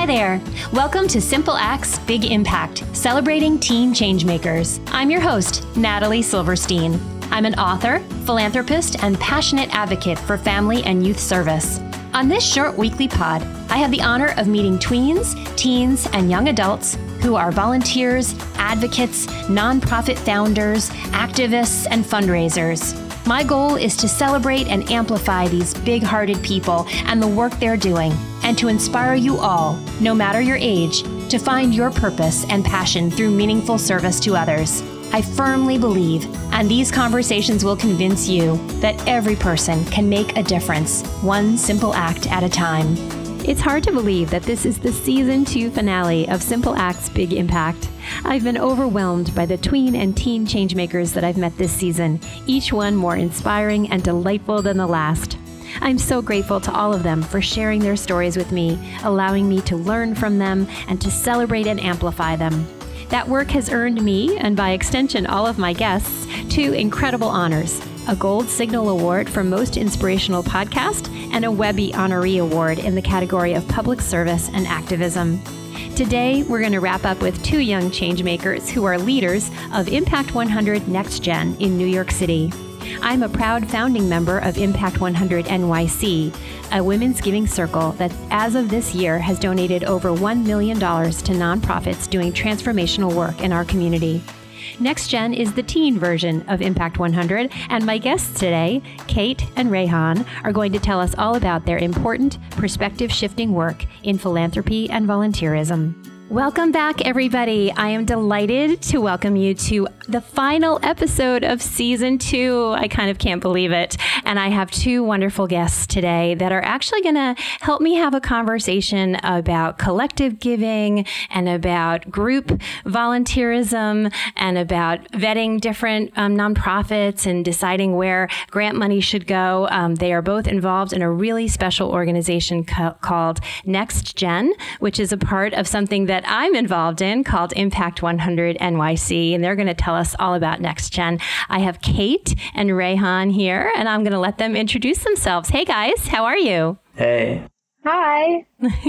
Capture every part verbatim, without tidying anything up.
there. Welcome to Simple Acts, Big Impact, celebrating teen changemakers. I'm your host, Natalie Silverstein. I'm an author, philanthropist, and passionate advocate for family and youth service. On this short weekly pod, I have the honor of meeting tweens, teens, and young adults who are volunteers, advocates, nonprofit founders, activists, and fundraisers. My goal is to celebrate and amplify these big-hearted people and the work they're doing, and to inspire you all, no matter your age, to find your purpose and passion through meaningful service to others. I firmly believe, and these conversations will convince you, that every person can make a difference, one simple act at a time. It's hard to believe that this is the season two finale of Simple Acts, Big Impact. I've been overwhelmed by the tween and teen changemakers that I've met this season, each one more inspiring and delightful than the last. I'm so grateful to all of them for sharing their stories with me, allowing me to learn from them and to celebrate and amplify them. That work has earned me, and by extension all of my guests, two incredible honors: a Gold Signal Award for Most Inspirational Podcast and a Webby Honoree Award in the category of Public Service and Activism. Today, we're going to wrap up with two young changemakers who are leaders of Impact one hundred Next Gen in New York City. I'm a proud founding member of Impact one hundred N Y C, a women's giving circle that, as of this year, has donated over one million dollars to nonprofits doing transformational work in our community. Next Gen is the teen version of Impact one hundred, and my guests today, Kate and Rayhan, are going to tell us all about their important, perspective-shifting work in philanthropy and volunteerism. Welcome back, everybody. I am delighted to welcome you to the final episode of season two. I kind of can't believe it. And I have two wonderful guests today that are actually going to help me have a conversation about collective giving and about group volunteerism and about vetting different um, nonprofits and deciding where grant money should go. Um, they are both involved in a really special organization co- called Next Gen, which is a part of something that I'm involved in called Impact one hundred N Y C, and they're going to tell us all about Next Gen. I have Kate and Rayhan here, and I'm going to let them introduce themselves. Hey guys, how are you? Hey. Hi.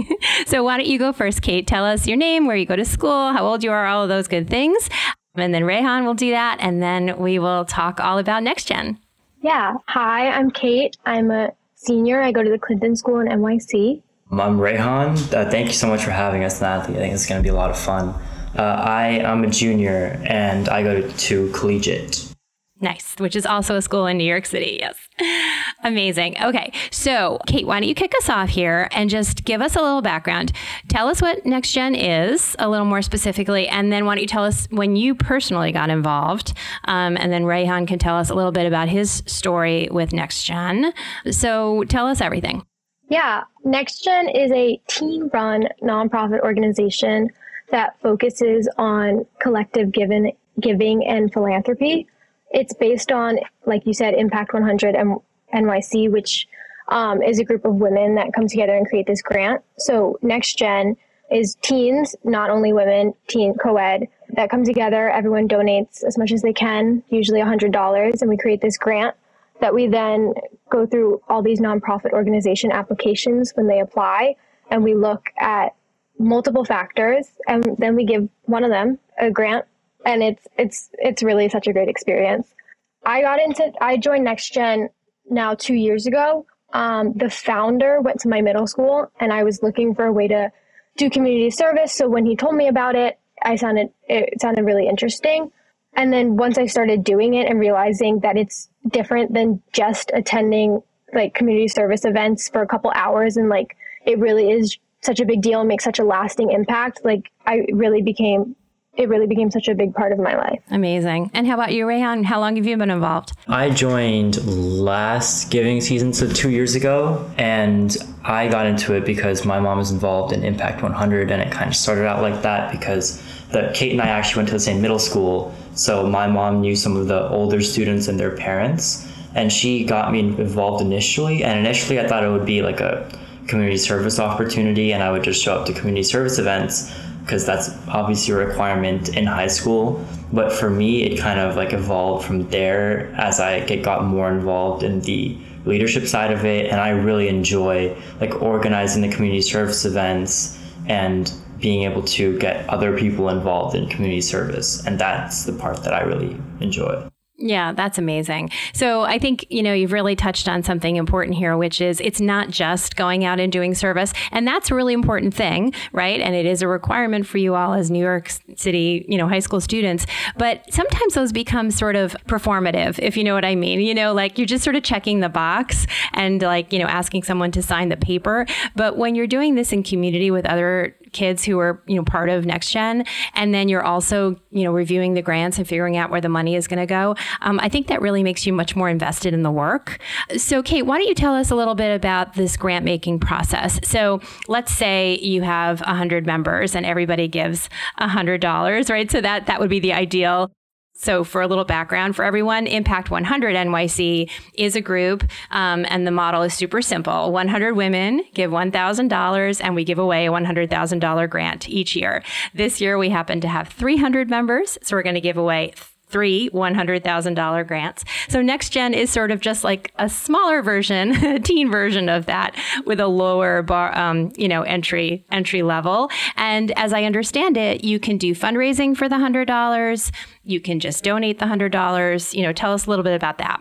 So why don't you go first, Kate? Tell us your name, where you go to school, how old you are, all of those good things. And then Rayhan will do that, and then we will talk all about Next Gen. Yeah. Hi, I'm Kate. I'm a senior. I go to the Clinton School in N Y C. I'm Rayhan. Uh, thank you so much for having us, Natalie. I think it's going to be a lot of fun. Uh, I am a junior, and I go to, to Collegiate. Nice, which is also a school in New York City. Yes. Amazing. Okay. So, Kate, why don't you kick us off here and just give us a little background. Tell us what Next Gen is a little more specifically, and then why don't you tell us when you personally got involved, um, and then Rayhan can tell us a little bit about his story with Next Gen. So tell us everything. Yeah. Next Gen is a teen-run nonprofit organization that focuses on collective given, giving and philanthropy. It's based on, like you said, Impact one hundred N Y C, which um, is a group of women that come together and create this grant. So Next Gen is teens, not only women, teen co-ed, that come together. Everyone donates as much as they can, usually one hundred dollars, and we create this grant that we then go through all these nonprofit organization applications when they apply, and we look at multiple factors, and then we give one of them a grant. And it's it's it's really such a great experience. I got into I joined Next Gen now two years ago. Um, the founder went to my middle school, and I was looking for a way to do community service. So when he told me about it, I sounded it sounded really interesting. And then once I started doing it and realizing that it's different than just attending like community service events for a couple hours, and like it really is such a big deal and makes such a lasting impact, like I really became it really became such a big part of my life. Amazing. And how about you, Rayhan? How long have you been involved? I joined last giving season, so two years ago, and I got into it because my mom was involved in Impact one hundred, and it kind of started out like that because the, Kate and I actually went to the same middle school, so my mom knew some of the older students and their parents, and she got me involved initially, and initially I thought it would be like a community service opportunity, and I would just show up to community service events, because that's obviously a requirement in high school. But for me, it kind of like evolved from there as I get got more involved in the leadership side of it. And I really enjoy like organizing the community service events and being able to get other people involved in community service. And that's the part that I really enjoy. Yeah, that's amazing. So I think, you know, you've really touched on something important here, which is it's not just going out and doing service. And that's a really important thing, right? And it is a requirement for you all as New York City, you know, high school students. But sometimes those become sort of performative, if you know what I mean. You know, like you're just sort of checking the box and like, you know, asking someone to sign the paper. But when you're doing this in community with other kids who are, you know, part of Next Gen, and then you're also, you know, reviewing the grants and figuring out where the money is going to go. Um, I think that really makes you much more invested in the work. So, Kate, why don't you tell us a little bit about this grant making process? So let's say you have one hundred members and everybody gives one hundred dollars, right? So that, that would be the ideal. So for a little background for everyone, Impact one hundred N Y C is a group, um, and the model is super simple. one hundred women give one thousand dollars, and we give away a one hundred thousand dollars grant each year. This year, we happen to have three hundred members, so we're going to give away three one hundred thousand dollars grants. So Next Gen is sort of just like a smaller version, a teen version of that, with a lower bar, um, you know, entry entry level. And as I understand it, you can do fundraising for the one hundred dollars. You can just donate the one hundred dollars. You know, tell us a little bit about that.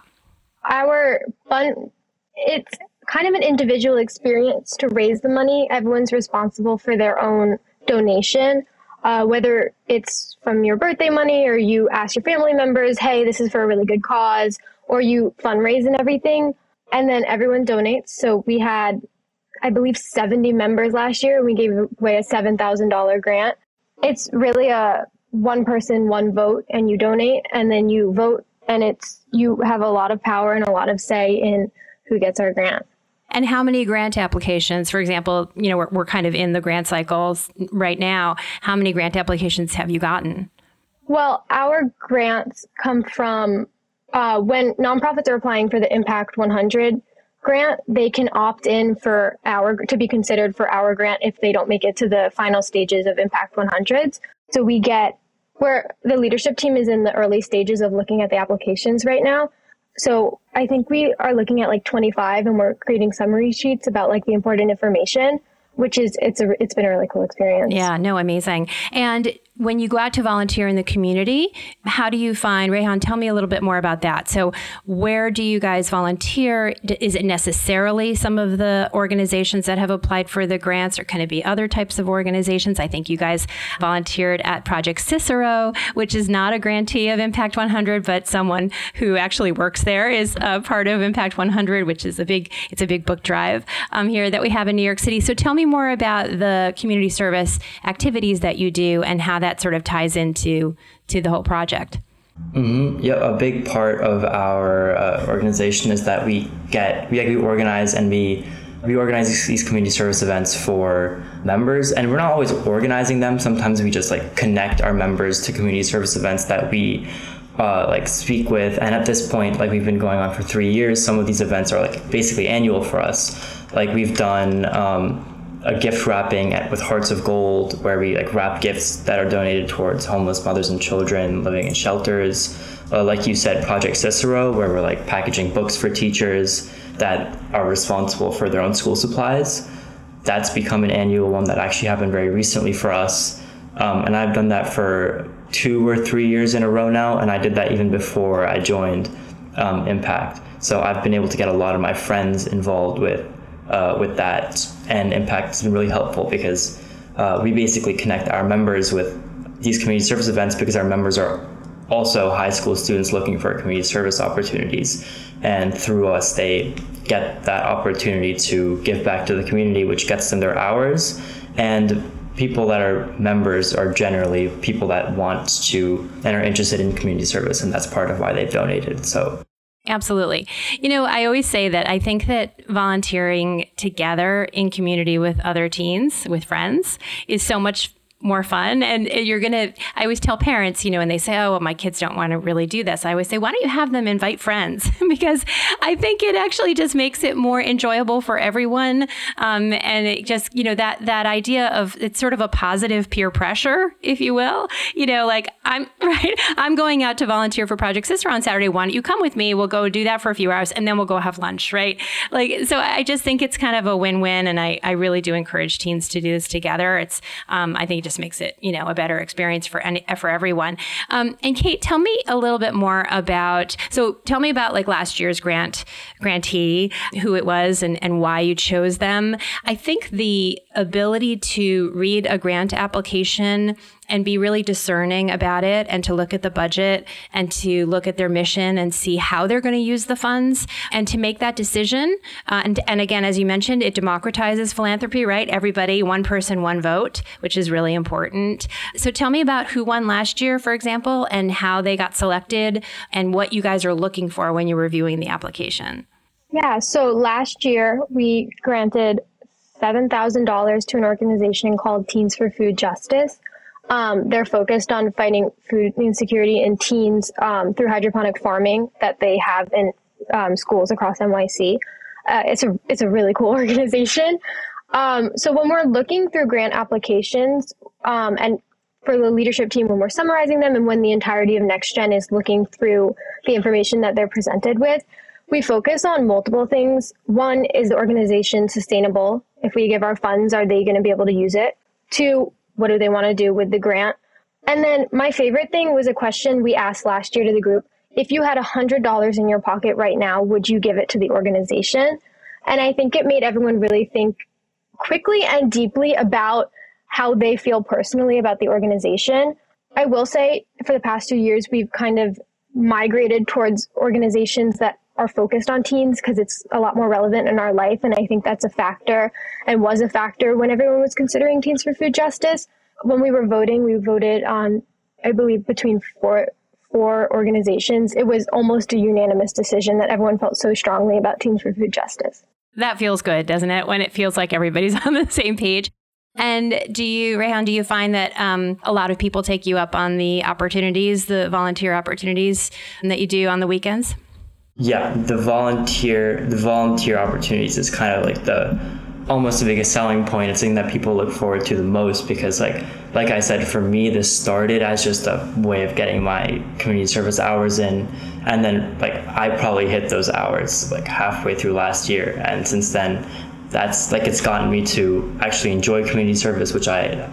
Our fund, it's kind of an individual experience to raise the money. Everyone's responsible for their own donation. Uh, whether it's from your birthday money or you ask your family members, hey, this is for a really good cause, or you fundraise and everything, and then everyone donates. So we had, I believe, seventy members last year, and we gave away a seven thousand dollars grant. It's really a one person, one vote, and you donate, and then you vote, and it's you have a lot of power and a lot of say in who gets our grant. And how many grant applications, for example, you know, we're, we're kind of in the grant cycles right now. How many grant applications have you gotten? Well, our grants come from uh, when nonprofits are applying for the Impact one hundred grant, they can opt in for our to be considered for our grant if they don't make it to the final stages of Impact one hundreds. So we get where the leadership team is in the early stages of looking at the applications right now. So I think we are looking at like twenty-five, and we're creating summary sheets about like the important information, which is, it's a, it's been a really cool experience. Yeah, no, amazing. And when you go out to volunteer in the community, how do you find, Rehan, tell me a little bit more about that. So where do you guys volunteer? Is it necessarily some of the organizations that have applied for the grants, or can it be other types of organizations? I think you guys volunteered at Project Cicero, which is not a grantee of Impact one hundred, but someone who actually works there is a part of Impact one hundred, which is a big, it's a big book drive um, here that we have in New York City. So tell me more about the community service activities that you do and how that sort of ties into to the whole project. Mm-hmm. Yeah, a big part of our uh, organization is that we get we, we organize and we we organize these, these community service events for members, and we're not always organizing them. Sometimes we just like connect our members to community service events that we uh, like speak with. And at this point, like we've been going on for three years. Some of these events are like basically annual for us. Like we've done. Um, a gift wrapping at, with Hearts of Gold, where we like wrap gifts that are donated towards homeless mothers and children living in shelters. Uh, like you said, Project Cicero, where we're like packaging books for teachers that are responsible for their own school supplies. That's become an annual one that actually happened very recently for us. Um, and I've done that for two or three years in a row now, and I did that even before I joined um, Impact. So I've been able to get a lot of my friends involved with Uh, with that, and Impact has been really helpful because uh, we basically connect our members with these community service events because our members are also high school students looking for community service opportunities, and through us they get that opportunity to give back to the community, which gets them their hours. And people that are members are generally people that want to and are interested in community service, and that's part of why they've donated. So absolutely. You know, I always say that I think that volunteering together in community with other teens, with friends, is so much more fun. And you're going to, I always tell parents, you know, and they say, oh, well, my kids don't want to really do this. I always say, why don't you have them invite friends? Because I think it actually just makes it more enjoyable for everyone. Um, and it just, you know, that, that idea of it's sort of a positive peer pressure, if you will, you know, like I'm right. I'm going out to volunteer for Project Sister on Saturday. Why don't you come with me? We'll go do that for a few hours and then we'll go have lunch. Right. Like, so I just think it's kind of a win-win. And I, I really do encourage teens to do this together. It's, um, I think it just makes it, you know, a better experience for any, for everyone. Um, and Kate, tell me a little bit more about, so tell me about like last year's grant grantee, who it was and, and why you chose them. I think the ability to read a grant application and be really discerning about it and to look at the budget and to look at their mission and see how they're going to use the funds and to make that decision. Uh, and, and again, as you mentioned, it democratizes philanthropy, right? Everybody, one person, one vote, which is really important. So tell me about who won last year, for example, and how they got selected and what you guys are looking for when you're reviewing the application. Yeah, so last year we granted seven thousand dollars to an organization called Teens for Food Justice. Um, they're focused on fighting food insecurity in teens um, through hydroponic farming that they have in um, schools across N Y C. Uh, it's a it's a really cool organization. Um, so when we're looking through grant applications um, and for the leadership team, when we're summarizing them and when the entirety of NextGen is looking through the information that they're presented with, we focus on multiple things. One, is the organization sustainable? If we give our funds, are they going to be able to use it? Two, what do they want to do with the grant? And then my favorite thing was a question we asked last year to the group. If you had one hundred dollars in your pocket right now, would you give it to the organization? And I think it made everyone really think quickly and deeply about how they feel personally about the organization. I will say for the past two years, we've kind of migrated towards organizations that are focused on teens because it's a lot more relevant in our life. And I think that's a factor and was a factor when everyone was considering Teens for Food Justice. When we were voting, we voted on, I believe, between four four organizations. It was almost a unanimous decision that everyone felt so strongly about Teens for Food Justice. That feels good, doesn't it? When it feels like everybody's on the same page. And do you, Rehan, do you find that um, a lot of people take you up on the opportunities, the volunteer opportunities that you do on the weekends? Yeah, the volunteer the volunteer opportunities is kind of like the almost the biggest selling point. It's something that people look forward to the most because like like I said, for me, this started as just a way of getting my community service hours in. And then like I probably hit those hours like halfway through last year. And since then, that's like it's gotten me to actually enjoy community service, which I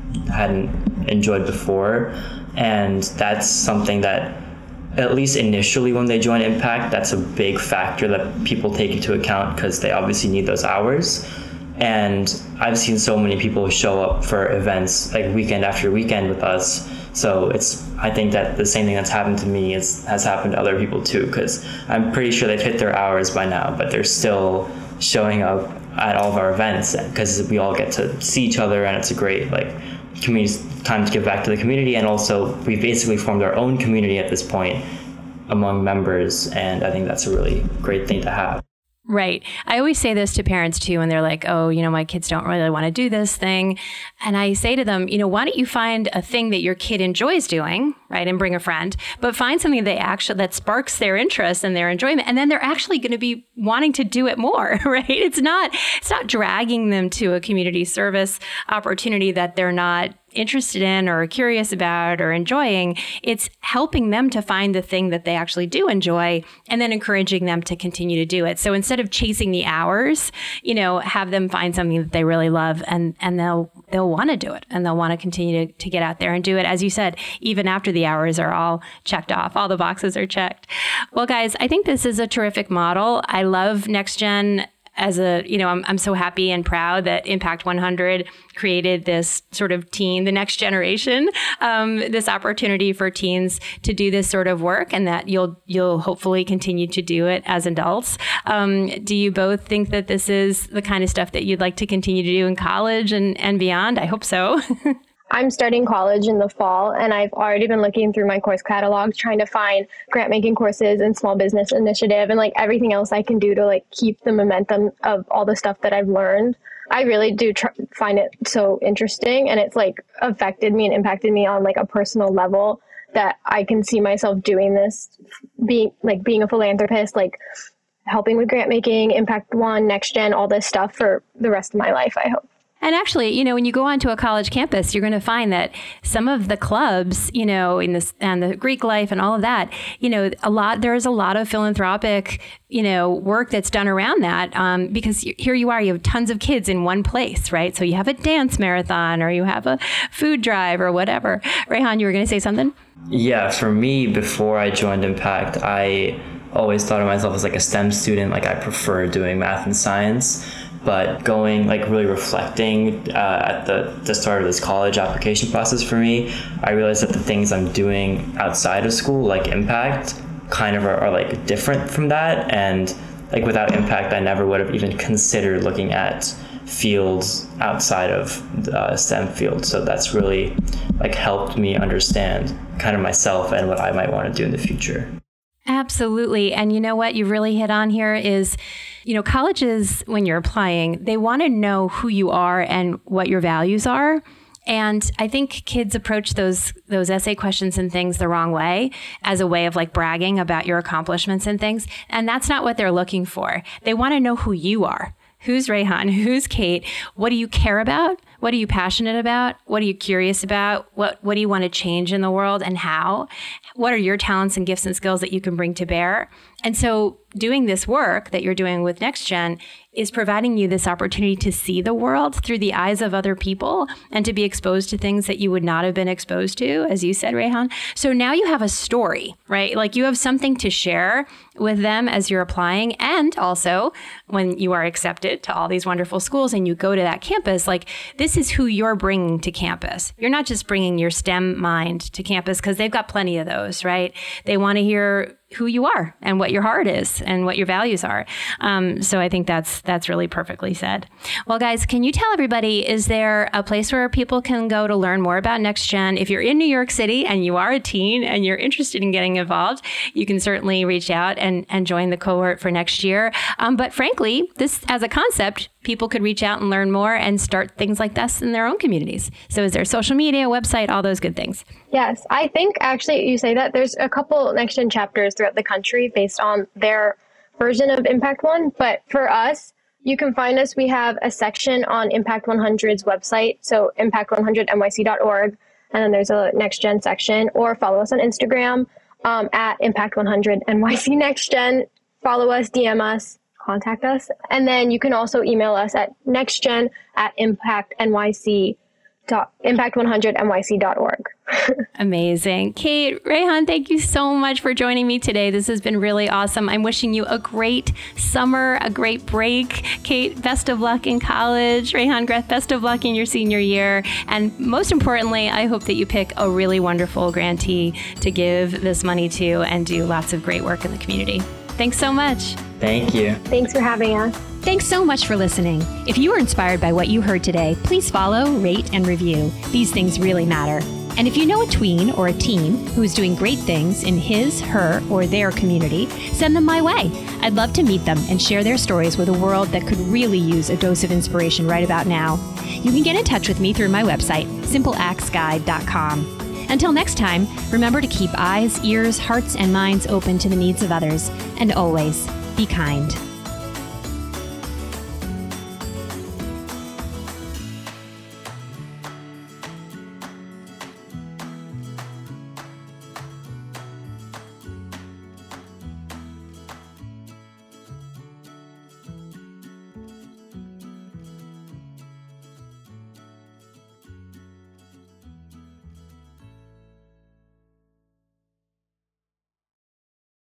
hadn't enjoyed before. And that's something that at least initially when they join Impact, that's a big factor that people take into account because they obviously need those hours. And I've seen so many people show up for events like weekend after weekend with us. So it's, I think that the same thing that's happened to me is, has happened to other people too, because I'm pretty sure they've hit their hours by now, but they're still showing up at all of our events because we all get to see each other and it's a great like community time to give back to the community. And also we basically formed our own community at this point among members. And I think that's a really great thing to have. Right. I always say this to parents too, when they're like, oh, you know, my kids don't really want to do this thing. And I say to them, you know, why don't you find a thing that your kid enjoys doing, right? And bring a friend, but find something they actually, that sparks their interest and their enjoyment. And then they're actually going to be wanting to do it more, right? It's not, it's not dragging them to a community service opportunity that they're not interested in or curious about or enjoying. It's helping them to find the thing that they actually do enjoy and then encouraging them to continue to do it. So instead of chasing the hours, you know, have them find something that they really love and, and they'll, they'll want to do it and they'll want to continue to, to get out there and do it. As you said, even after the hours are all checked off, all the boxes are checked. Well, guys, I think this is a terrific model. I love NextGen. As a, you know, I'm I'm so happy and proud that Impact one hundred created this sort of teen, the next generation, um, this opportunity for teens to do this sort of work, and that you'll you'll hopefully continue to do it as adults. Um, do you both think that this is the kind of stuff that you'd like to continue to do in college and, and beyond? I hope so. I'm starting college in the fall, and I've already been looking through my course catalog, trying to find grant making courses and small business initiative and like everything else I can do to like keep the momentum of all the stuff that I've learned. I really do tr- find it so interesting, and it's like affected me and impacted me on like a personal level that I can see myself doing this, being like being a philanthropist, like helping with grant making, Impact One, Next Gen, all this stuff for the rest of my life, I hope. And actually, you know, when you go onto a college campus, you're going to find that some of the clubs, you know, in this and the Greek life and all of that, you know, a lot, there is a lot of philanthropic, you know, work that's done around that. Um, because here you are, you have tons of kids in one place, right? So you have a dance marathon or you have a food drive or whatever. Rehan, you were going to say something? Yeah, for me, before I joined Impact, I always thought of myself as like a STEM student. Like I prefer doing math and science. But going, like really reflecting uh, at the, the start of this college application process for me, I realized that the things I'm doing outside of school, like Impact, kind of are, are like different from that. And like without Impact, I never would have even considered looking at fields outside of the STEM field. So that's really like helped me understand kind of myself and what I might want to do in the future. Absolutely. And you know what you really hit on here is, you know, colleges, when you're applying, they want to know who you are and what your values are. And I think kids approach those those essay questions and things the wrong way, as a way of like bragging about your accomplishments and things. And that's not what they're looking for. They want to know who you are. Who's Rehan? Who's Kate? What do you care about? What are you passionate about? What are you curious about? What What do you want to change in the world and how? What are your talents and gifts and skills that you can bring to bear? And so doing this work that you're doing with Next Gen is providing you this opportunity to see the world through the eyes of other people and to be exposed to things that you would not have been exposed to, as you said, Rehan. So now you have a story, right? Like you have something to share with them as you're applying. And also when you are accepted to all these wonderful schools and you go to that campus, like this is who you're bringing to campus. You're not just bringing your STEM mind to campus because they've got plenty of those, right? They want to hear who you are and what your heart is and what your values are. Um, so I think that's that's really perfectly said. Well, guys, can you tell everybody, is there a place where people can go to learn more about Next Gen? If you're in New York City and you are a teen and you're interested in getting involved, you can certainly reach out and, and join the cohort for next year. Um, but frankly, this as a concept, people could reach out and learn more and start things like this in their own communities. So is there social media, website, all those good things? Yes, I think actually you say that there's a couple Next Gen chapters throughout the country based on their version of Impact One. But for us, you can find us. We have a section on Impact one hundred's website, so impact one hundred N Y C dot org. And then there's a Next Gen section, or follow us on Instagram um, at Impact one hundred N Y C Next Gen. Follow us, D M us, contact us. And then you can also email us at nextgen at impact N Y C dot impact one hundred N Y C dot org. Amazing. Kate, Rehan, thank you so much for joining me today. This has been really awesome. I'm wishing you a great summer, a great break. Kate, best of luck in college. Rehan, best of luck in your senior year. And most importantly, I hope that you pick a really wonderful grantee to give this money to and do lots of great work in the community. Thanks so much. Thank you. Thanks for having us. Thanks so much for listening. If you were inspired by what you heard today, please follow, rate, and review. These things really matter. And if you know a tween or a teen who is doing great things in his, her, or their community, send them my way. I'd love to meet them and share their stories with a world that could really use a dose of inspiration right about now. You can get in touch with me through my website, simple acts guide dot com. Until next time, remember to keep eyes, ears, hearts, and minds open to the needs of others, and always be kind.